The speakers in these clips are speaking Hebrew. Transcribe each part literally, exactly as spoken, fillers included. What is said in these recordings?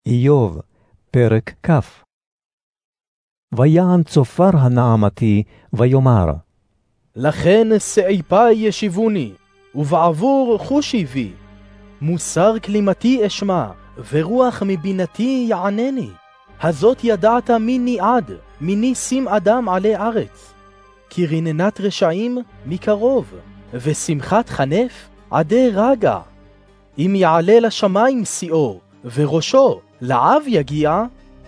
איוב, פרק כ'. ויען צופר הנעמתי, ויאמר, לכן שעיפי ישיבוני, ובעבור חושי בי. מוסר כלימתי אשמע, ורוח מבינתי יענני. הזאת ידעת מיני עד, מיני שים אדם עלי ארץ. כי רננת רשעים מקרוב, ושמחת חנף עדי רגע. אם יעלה לשמיים שיאו, וראשו לעב יגיע,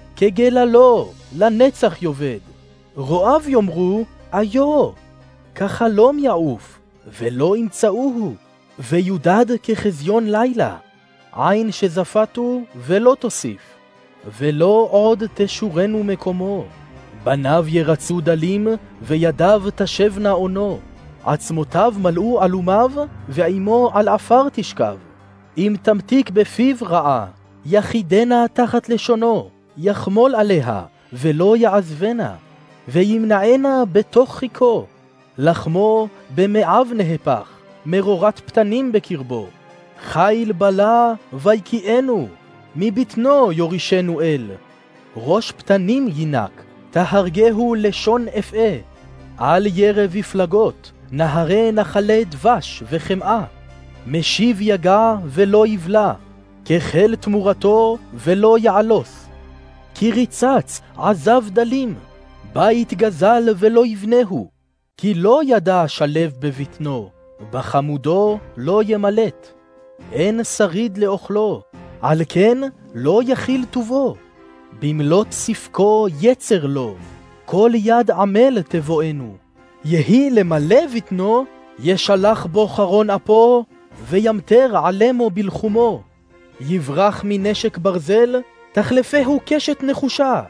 כגללו לנצח יובד. רואיו יאמרו, איו, כחלום יעוף, ולא ימצאוהו, ויודד כחזיון לילה. עין שזפתו ולא תוסיף, ולא עוד תשורנו מקומו. בניו ירצו דלים, וידיו תשבנה עונו. עצמותיו מלאו אלומיו, ועמו על עפר תשכב. אם תמתיק בפיו רעה, יחידנה תחת לשונו, יחמול עליה, ולא יעזבנה, וימנענה בתוך חיכו. לחמו במאב נהפך, מרורת פתנים בקרבו. חיל בלה ויקיינו, מבטנו יורישנו אל. ראש פתנים ינק, תהרגהו לשון אפעה. על ירב יפלגות, נהרי נחלי דבש וחמאה. משיב יגע ולא יבלע, כחל תמורתו ולא יעלוס. כי ריצץ עזב דלים, בית גזל ולא יבנהו. כי לא ידע שלב בבטנו, בחמודו לא ימלט. אין שריד לאוכלו, על כן לא יכיל טובו. במלות ספקו יצר לו, כל יד עמל תבואנו. יהי למלא בטנו, ישלח בו חרון אפו, וימתר עלמו בלחומו. יברח מנשק ברזל, תחלפהו קשת נחושה.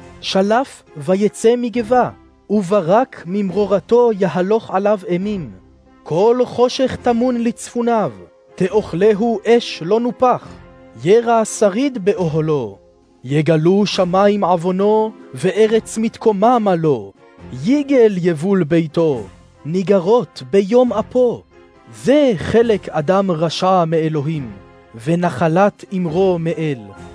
שלף ויצא מגבה, וברק ממרורתו יהלוך עליו אימים. כל חושך תמון לצפוניו, תאכלהו אש לא נופח. ירע שריד באוהלו, יגלו שמיים עוונו, וארץ מתקומם עלו. יגל יבול ביתו, ניגרות ביום אפו. זה חלק אדם רשע מאלוהים, ונחלת אמרו מאל.